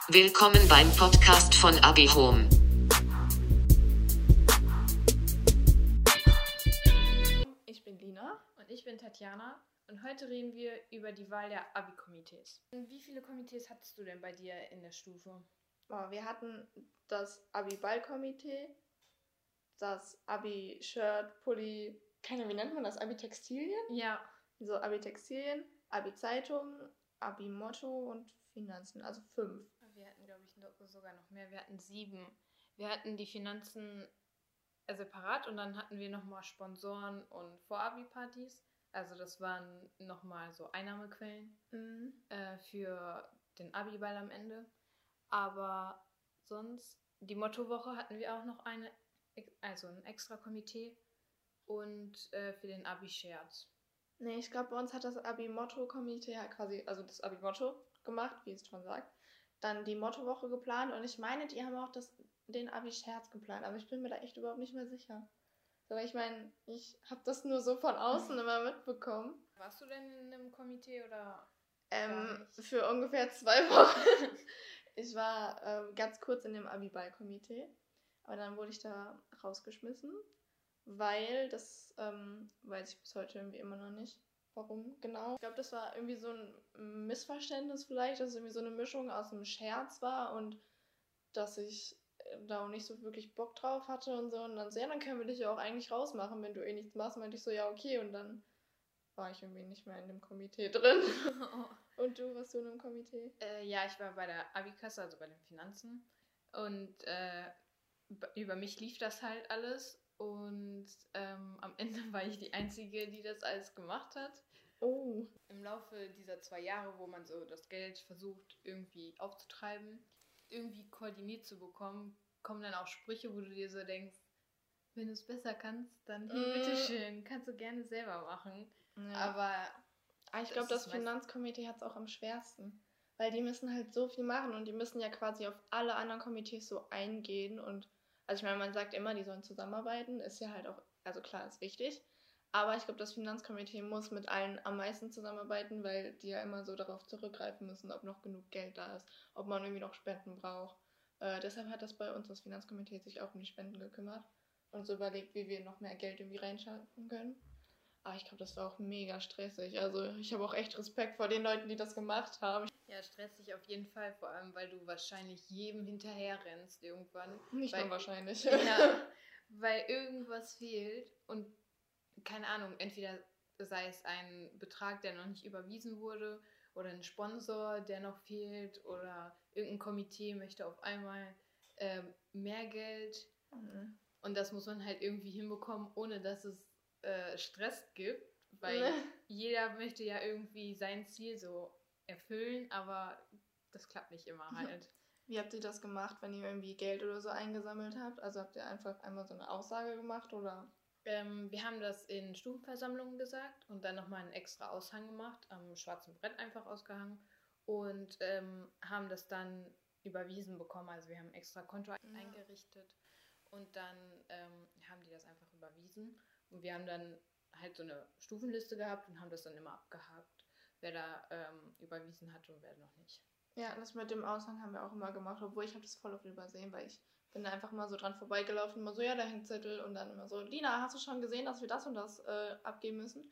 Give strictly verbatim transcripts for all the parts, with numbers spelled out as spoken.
Willkommen beim Podcast von Abi Home. Ich bin Lina und ich bin Tatjana und heute reden wir über die Wahl der Abi-Komitees. Wie viele Komitees hattest du denn bei dir in der Stufe? Oh, wir hatten das Abi-Ball-Komitee, das Abi-Shirt, Pulli, keine, wie nennt man das? Abi-Textilien? Ja. So Abi-Textilien, Abi-Zeitung, Abi-Motto und Finanzen, also fünf. Wir hatten, glaube ich, sogar noch mehr. Wir hatten sieben. Wir hatten die Finanzen separat und dann hatten wir nochmal Sponsoren und Vor-Abi-Partys. Also das waren nochmal so Einnahmequellen Mhm. äh, für den Abi-Ball am Ende. Aber sonst, die Mottowoche hatten wir auch noch eine, also ein extra Komitee und äh, für den Abi-Scherz. Nee, ich glaube, bei uns hat das Abi-Motto-Komitee halt quasi, also das Abi-Motto gemacht, wie es schon sagt. Dann die Mottowoche geplant und ich meine, die haben auch das, den Abi-Scherz geplant, aber ich bin mir da echt überhaupt nicht mehr sicher. So, ich meine, ich habe das nur so von außen immer mitbekommen. Warst du denn in einem Komitee oder? Ähm, für ungefähr zwei Wochen. Ich war ähm, ganz kurz in dem Abi-Ball-Komitee, aber dann wurde ich da rausgeschmissen, weil das, ähm, weiß ich bis heute irgendwie immer noch nicht, warum genau. Ich glaube, das war irgendwie so ein Missverständnis vielleicht, dass es irgendwie so eine Mischung aus einem Scherz war und dass ich da auch nicht so wirklich Bock drauf hatte und so. Und dann so, ja, dann können wir dich ja auch eigentlich rausmachen, wenn du eh nichts machst. Meinte ich so, ja, okay. Und dann war ich irgendwie nicht mehr in dem Komitee drin. Und du, warst du in einem Komitee? Äh, ja, ich war bei der Abi-Kasse, also bei den Finanzen. Und äh, über mich lief das halt alles. Und ähm, am Ende war ich die Einzige, die das alles gemacht hat. Oh. Im Laufe dieser zwei Jahre, wo man so das Geld versucht, irgendwie aufzutreiben, irgendwie koordiniert zu bekommen, kommen dann auch Sprüche, wo du dir so denkst, wenn du es besser kannst, dann hier, Mm. bitteschön, kannst du gerne selber machen. Ja. Aber Aber ich glaube, das, das Finanzkomitee hat es auch am schwersten. Weil die müssen halt so viel machen und die müssen ja quasi auf alle anderen Komitees so eingehen. Und also ich meine, man sagt immer, die sollen zusammenarbeiten, ist ja halt auch, also klar, ist wichtig. Aber ich glaube, das Finanzkomitee muss mit allen am meisten zusammenarbeiten, weil die ja immer so darauf zurückgreifen müssen, ob noch genug Geld da ist, ob man irgendwie noch Spenden braucht. Äh, deshalb hat das bei uns, das Finanzkomitee, sich auch um die Spenden gekümmert und so überlegt, wie wir noch mehr Geld irgendwie reinschaffen können. Aber ich glaube, das war auch mega stressig. Also ich habe auch echt Respekt vor den Leuten, die das gemacht haben. Ja, stressig auf jeden Fall, vor allem, weil du wahrscheinlich jedem hinterher rennst irgendwann. Nicht weil, nur wahrscheinlich. Ja, weil irgendwas fehlt und keine Ahnung, entweder sei es ein Betrag, der noch nicht überwiesen wurde oder ein Sponsor, der noch fehlt oder irgendein Komitee möchte auf einmal ähm, mehr Geld Mhm. und das muss man halt irgendwie hinbekommen, ohne dass es äh, Stress gibt, weil Ne. jeder möchte ja irgendwie sein Ziel so erfüllen, aber das klappt nicht immer halt. Wie habt ihr das gemacht, wenn ihr irgendwie Geld oder so eingesammelt habt? Also habt ihr einfach einmal so eine Aussage gemacht oder? Ähm, wir haben das in Stufenversammlungen gesagt und dann nochmal einen extra Aushang gemacht, am schwarzen Brett einfach ausgehangen und ähm, haben das dann überwiesen bekommen. Also wir haben ein extra Konto ja. eingerichtet und dann ähm, haben die das einfach überwiesen. Und wir haben dann halt so eine Stufenliste gehabt und haben das dann immer abgehakt, wer da ähm, überwiesen hat und wer noch nicht. Ja, das mit dem Aushang haben wir auch immer gemacht, obwohl ich habe das voll oft übersehen, weil ich bin da einfach mal so dran vorbeigelaufen, immer so, ja, da hängt Zettel und dann immer so, Lina, hast du schon gesehen, dass wir das und das äh, abgeben müssen?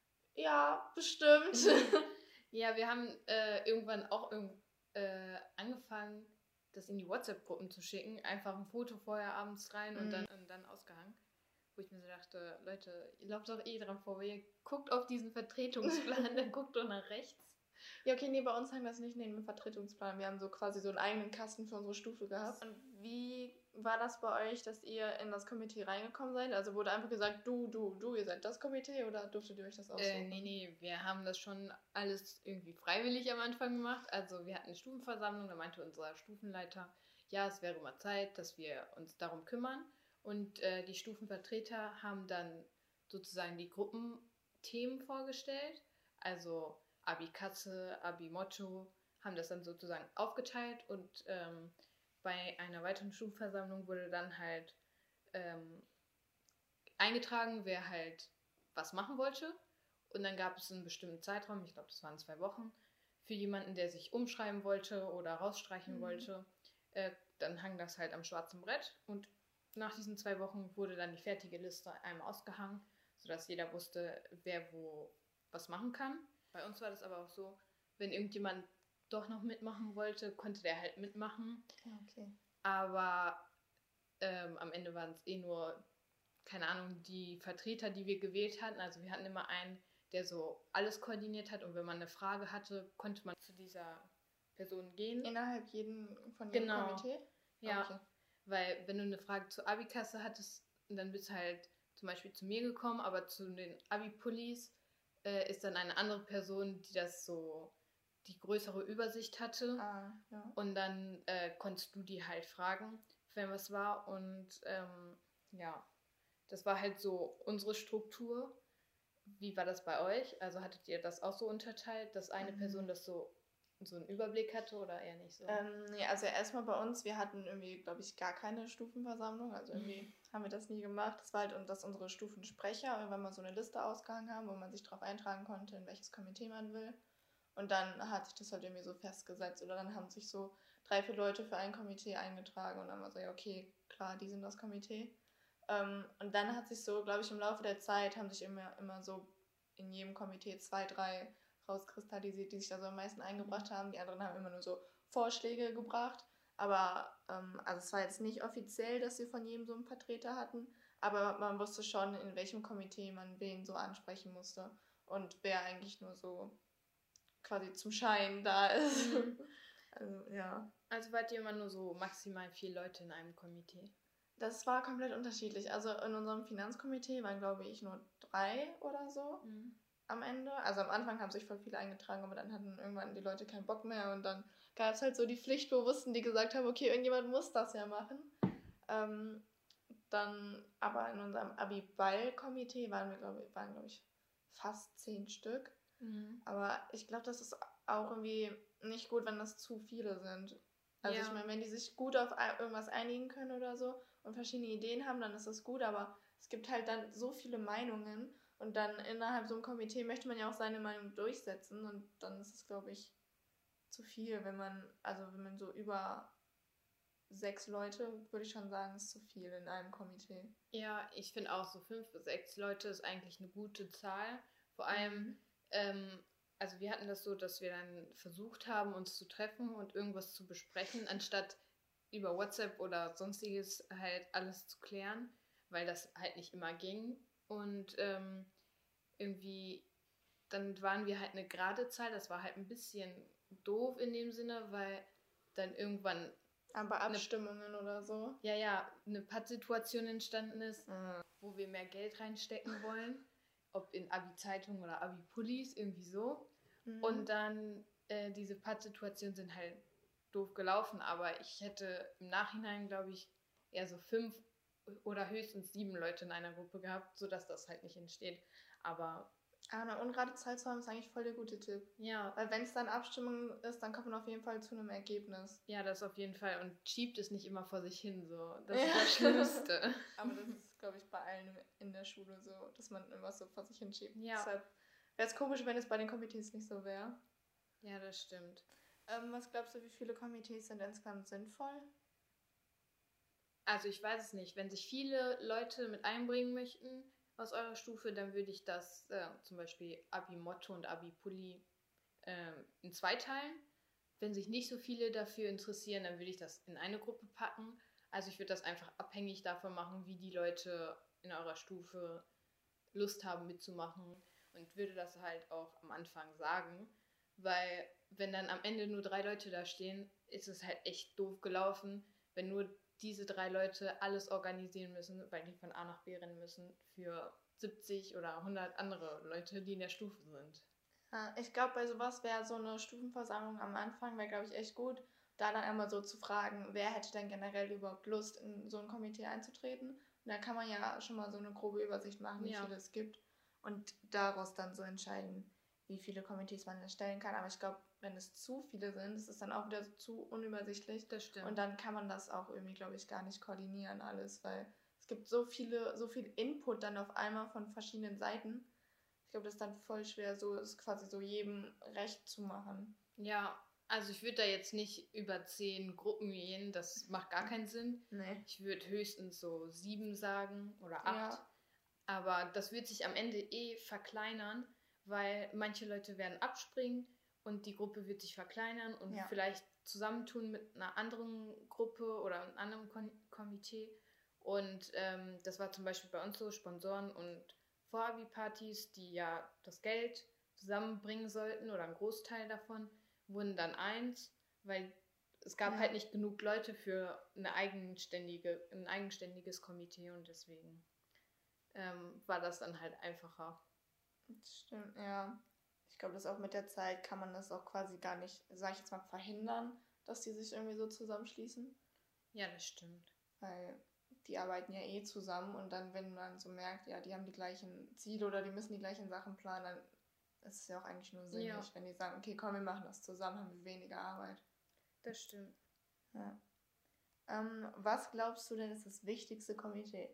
Ja, bestimmt. Ja, wir haben äh, irgendwann auch irg- äh, angefangen, das in die WhatsApp-Gruppen zu schicken, einfach ein Foto vorher abends rein und, Mhm. dann, und dann ausgehangen. Wo ich mir so dachte, Leute, ihr lauft doch eh dran vorbei, ihr guckt auf diesen Vertretungsplan, dann guckt doch nach rechts. Ja, okay, nee, bei uns hang das nicht neben dem Vertretungsplan. Wir haben so quasi so einen eigenen Kasten für unsere Stufe gehabt. Und wie war das bei euch, dass ihr in das Komitee reingekommen seid? Also wurde einfach gesagt, du, du, du, ihr seid das Komitee oder durftet ihr euch das aussuchen? Äh, nee, nee, wir haben das schon alles irgendwie freiwillig am Anfang gemacht. Also wir hatten eine Stufenversammlung, da meinte unser Stufenleiter, ja, es wäre mal Zeit, dass wir uns darum kümmern. Und äh, die Stufenvertreter haben dann sozusagen die Gruppenthemen vorgestellt. Also Abi-Katze, Abi-Motto, haben das dann sozusagen aufgeteilt und ähm, bei einer weiteren Stufenversammlung wurde dann halt ähm, eingetragen, wer halt was machen wollte. Und dann gab es einen bestimmten Zeitraum, ich glaube, das waren zwei Wochen, für jemanden, der sich umschreiben wollte oder rausstreichen mhm. wollte, äh, dann hang das halt am schwarzen Brett und nach diesen zwei Wochen wurde dann die fertige Liste einmal ausgehangen, sodass jeder wusste, wer wo was machen kann. Bei uns war das aber auch so, wenn irgendjemand doch noch mitmachen wollte, konnte der halt mitmachen. Okay. Aber ähm, am Ende waren es eh nur, keine Ahnung, die Vertreter, die wir gewählt hatten. Also wir hatten immer einen, der so alles koordiniert hat und wenn man eine Frage hatte, konnte man zu dieser Person gehen. Innerhalb jeden von jedem genau. Komitee? Ja, okay. Weil wenn du eine Frage zur Abikasse hattest, dann bist du halt zum Beispiel zu mir gekommen, aber zu den Abi-Pullis äh, ist dann eine andere Person, die das so die größere Übersicht hatte. Ah, ja. Und dann äh, konntest du die halt fragen, wenn was war. Und ähm, ja, das war halt so unsere Struktur. Wie war das bei euch? Also hattet ihr das auch so unterteilt, dass eine mhm. Person das so, so einen Überblick hatte oder eher nicht so? Ähm, nee, also erstmal bei uns, wir hatten irgendwie, glaube ich, gar keine Stufenversammlung. Also irgendwie mhm. haben wir das nie gemacht. Das war halt, und dass unsere Stufensprecher irgendwann mal so eine Liste ausgehangen haben, wo man sich drauf eintragen konnte, in welches Komitee man will. Und dann hat sich das halt irgendwie so festgesetzt. Oder dann haben sich so drei, vier Leute für ein Komitee eingetragen. Und dann war so, ja, okay, klar, die sind das Komitee. Ähm, und dann hat sich so, glaube ich, im Laufe der Zeit haben sich immer, immer so in jedem Komitee zwei, drei rauskristallisiert, die sich da so am meisten eingebracht haben. Die anderen haben immer nur so Vorschläge gebracht. Aber, ähm, also es war jetzt nicht offiziell, dass sie von jedem so einen Vertreter hatten. Aber man wusste schon, in welchem Komitee man wen so ansprechen musste. Und wer eigentlich nur so quasi zum Schein da ist. Mhm. Also, ja. Also wart ihr immer nur so maximal vier Leute in einem Komitee? Das war komplett unterschiedlich. Also in unserem Finanzkomitee waren, glaube ich, nur drei oder so mhm. am Ende. Also am Anfang haben sich voll viele eingetragen, aber dann hatten irgendwann die Leute keinen Bock mehr und dann gab es halt so die Pflichtbewussten, die gesagt haben, okay, irgendjemand muss das ja machen. Ähm, dann aber in unserem Abi-Ball-Komitee waren wir, glaube ich, waren, glaube ich, fast zehn Stück. Mhm. Aber ich glaube, das ist auch irgendwie nicht gut, wenn das zu viele sind. Also ja. Ich meine, wenn die sich gut auf irgendwas einigen können oder so und verschiedene Ideen haben, dann ist das gut, aber es gibt halt dann so viele Meinungen und dann innerhalb so einem Komitee möchte man ja auch seine Meinung durchsetzen und dann ist es, glaube ich, zu viel, wenn man, also wenn man so über sechs Leute, würde ich schon sagen, ist zu viel in einem Komitee. Ja, ich finde auch so fünf bis sechs Leute ist eigentlich eine gute Zahl. Vor allem, mhm. ähm, also wir hatten das so, dass wir dann versucht haben, uns zu treffen und irgendwas zu besprechen, anstatt über WhatsApp oder sonstiges halt alles zu klären, weil das halt nicht immer ging. Und ähm, irgendwie, dann waren wir halt eine gerade Zahl, das war halt ein bisschen doof in dem Sinne, weil dann irgendwann... Aber Abstimmungen eine, oder so? Ja, ja, eine Pattsituation entstanden ist, mhm. wo wir mehr Geld reinstecken wollen, ob in Abi-Zeitung oder Abi-Pullis, irgendwie so. Mhm. Und dann, äh, diese Pattsituationen sind halt doof gelaufen, aber ich hätte im Nachhinein, glaube ich, eher so fünf oder höchstens sieben Leute in einer Gruppe gehabt, sodass das halt nicht entsteht. Aber... Ah, eine ungerade Zahl zu haben, ist eigentlich voll der gute Tipp. Ja. Weil wenn es dann Abstimmung ist, dann kommt man auf jeden Fall zu einem Ergebnis. Ja, das auf jeden Fall. Und schiebt es nicht immer vor sich hin, so. Das ist das Schlimmste. Aber das ist, glaube ich, bei allen in der Schule so, dass man immer so vor sich hinschiebt. Ja. Deshalb wäre es komisch, wenn es bei den Komitees nicht so wäre. Ja, das stimmt. Ähm, was glaubst du, wie viele Komitees sind insgesamt sinnvoll? Also ich weiß es nicht. Wenn sich viele Leute mit einbringen möchten aus eurer Stufe, dann würde ich das äh, zum Beispiel Abi-Motto und Abi-Pulli äh, in zwei teilen. Wenn sich nicht so viele dafür interessieren, dann würde ich das in eine Gruppe packen. Also ich würde das einfach abhängig davon machen, wie die Leute in eurer Stufe Lust haben mitzumachen und würde das halt auch am Anfang sagen, weil wenn dann am Ende nur drei Leute da stehen, ist es halt echt doof gelaufen, wenn nur diese drei Leute alles organisieren müssen, weil die von A nach B rennen müssen für siebzig oder hundert andere Leute, die in der Stufe sind. Ja, ich glaube, bei sowas wäre so eine Stufenversammlung am Anfang, wäre, glaube ich, echt gut, da dann einmal so zu fragen, wer hätte denn generell überhaupt Lust, in so ein Komitee einzutreten. Und da kann man ja schon mal so eine grobe Übersicht machen, wie ja. viele es gibt und daraus dann so entscheiden, wie viele Komitees man erstellen kann. Aber ich glaube, wenn es zu viele sind, ist es dann auch wieder zu unübersichtlich. Das stimmt. Und dann kann man das auch irgendwie, glaube ich, gar nicht koordinieren alles, weil es gibt so viele, so viel Input dann auf einmal von verschiedenen Seiten. Ich glaube, das ist dann voll schwer, so ist quasi so jedem recht zu machen. Ja, also ich würde da jetzt nicht über zehn Gruppen gehen, das macht gar keinen Sinn. Nee. Ich würde höchstens so sieben sagen oder acht. Ja. Aber das wird sich am Ende eh verkleinern, weil manche Leute werden abspringen und die Gruppe wird sich verkleinern und Ja. vielleicht zusammentun mit einer anderen Gruppe oder einem anderen Kon- Komitee. Und ähm, das war zum Beispiel bei uns so, Sponsoren und Vorabi-Partys, die ja das Geld zusammenbringen sollten oder einen Großteil davon, wurden dann eins, weil es gab Ja. halt nicht genug Leute für eine eigenständige, ein eigenständiges Komitee und deswegen ähm, war das dann halt einfacher. Das stimmt, ja. Ich glaube, dass auch mit der Zeit kann man das auch quasi gar nicht, sag ich jetzt mal, verhindern, dass die sich irgendwie so zusammenschließen. Ja, das stimmt. Weil die arbeiten ja eh zusammen und dann, wenn man so merkt, ja, die haben die gleichen Ziele oder die müssen die gleichen Sachen planen, dann ist es ja auch eigentlich nur sinnig, Ja. wenn die sagen, okay, komm, wir machen das zusammen, haben wir weniger Arbeit. Das stimmt. Ja. Ähm, was glaubst du denn ist das wichtigste Komitee?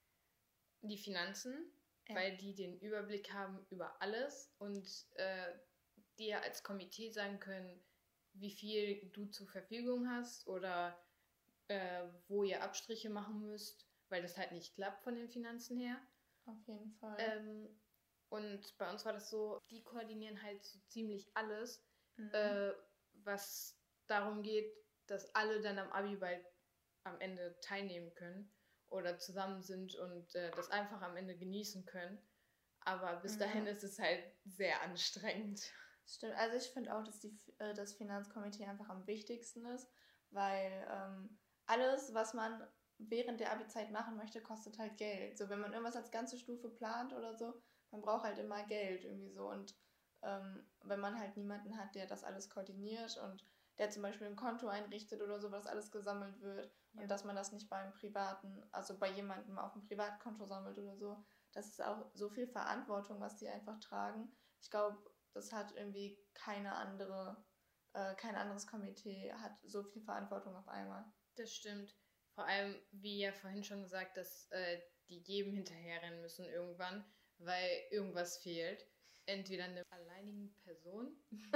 Die Finanzen, Ja. weil die den Überblick haben über alles und äh, dir als Komitee sagen können, wie viel du zur Verfügung hast oder äh, wo ihr Abstriche machen müsst, weil das halt nicht klappt von den Finanzen her. Auf jeden Fall. Ähm, und bei uns war das so, die koordinieren halt so ziemlich alles, Mhm. äh, was darum geht, dass alle dann am Abiball am Ende teilnehmen können oder zusammen sind und äh, das einfach am Ende genießen können. Aber bis Mhm. dahin ist es halt sehr anstrengend. Stimmt, also ich finde auch, dass die, äh, das Finanzkomitee einfach am wichtigsten ist, weil ähm, alles, was man während der Abi-Zeit machen möchte, kostet halt Geld. So, wenn man irgendwas als ganze Stufe plant oder so, man braucht halt immer Geld irgendwie so. Und ähm, wenn man halt niemanden hat, der das alles koordiniert und der zum Beispiel ein Konto einrichtet oder so, was alles gesammelt wird Ja. und dass man das nicht beim privaten, also bei jemandem auf dem Privatkonto sammelt oder so, das ist auch so viel Verantwortung, was die einfach tragen. Ich glaube, das hat irgendwie keine andere, äh, kein anderes Komitee hat so viel Verantwortung auf einmal. Das stimmt. Vor allem, wie ja vorhin schon gesagt, dass äh, die jedem hinterherrennen müssen irgendwann, weil irgendwas fehlt. Entweder einer alleinigen Person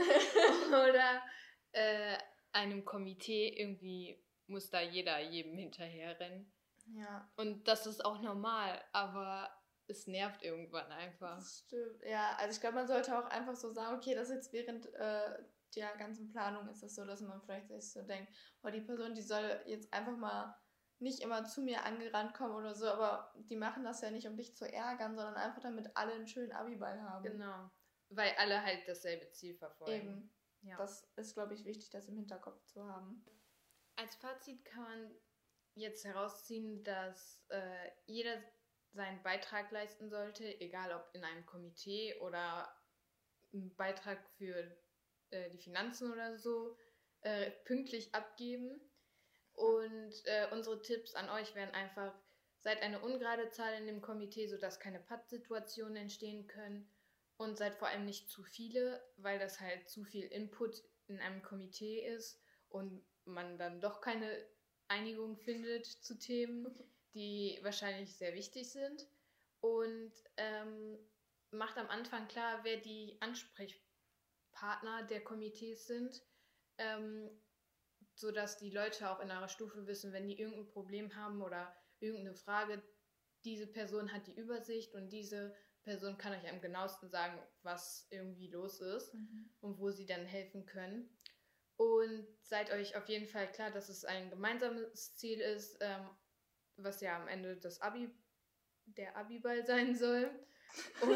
oder äh, einem Komitee. Irgendwie muss da jeder jedem hinterherrennen. Ja, Und das ist auch normal, aber es nervt irgendwann einfach. das stimmt. Ja, also ich glaube, man sollte auch einfach so sagen, okay, das jetzt während äh, der ganzen Planung ist es so, dass man vielleicht sich so denkt, oh, die Person, die soll jetzt einfach mal nicht immer zu mir angerannt kommen oder so, aber die machen das ja nicht, um dich zu ärgern, sondern einfach damit alle einen schönen Abiball haben. Genau. Weil alle halt dasselbe Ziel verfolgen. Eben. Ja. Das ist, glaube ich, wichtig, das im Hinterkopf zu haben. Als Fazit kann man jetzt herausziehen, dass äh, jeder seinen Beitrag leisten sollte, egal ob in einem Komitee oder einen Beitrag für äh, die Finanzen oder so, äh, pünktlich abgeben. Und äh, unsere Tipps an euch wären einfach, seid eine ungerade Zahl in dem Komitee, sodass keine Pattsituationen entstehen können. Und seid vor allem nicht zu viele, weil das halt zu viel Input in einem Komitee ist und man dann doch keine Einigung findet zu Themen, die wahrscheinlich sehr wichtig sind. Und ähm, macht am Anfang klar, wer die Ansprechpartner der Komitees sind, ähm, sodass die Leute auch in eurer Stufe wissen, wenn die irgendein Problem haben oder irgendeine Frage, diese Person hat die Übersicht und diese Person kann euch am genauesten sagen, was irgendwie los ist Mhm. und wo sie dann helfen können. Und seid euch auf jeden Fall klar, dass es ein gemeinsames Ziel ist, ähm, was ja am Ende das Abi, der Abiball sein soll. Und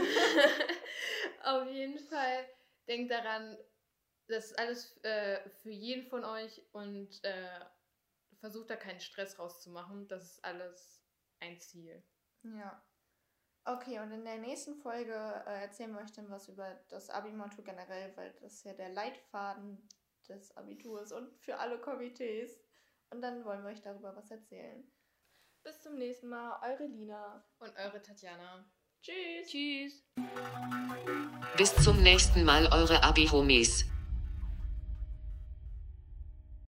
auf jeden Fall denkt daran, das ist alles äh, für jeden von euch und äh, versucht da keinen Stress rauszumachen. Das ist alles ein Ziel. Ja. Okay, und in der nächsten Folge äh, erzählen wir euch dann was über das Abi-Motto generell, weil das ist ja der Leitfaden des Abiturs und für alle Komitees. Und dann wollen wir euch darüber was erzählen. Bis zum nächsten Mal, eure Lina. Und eure Tatjana. Tschüss. Tschüss. Bis zum nächsten Mal, eure Abi-Homies.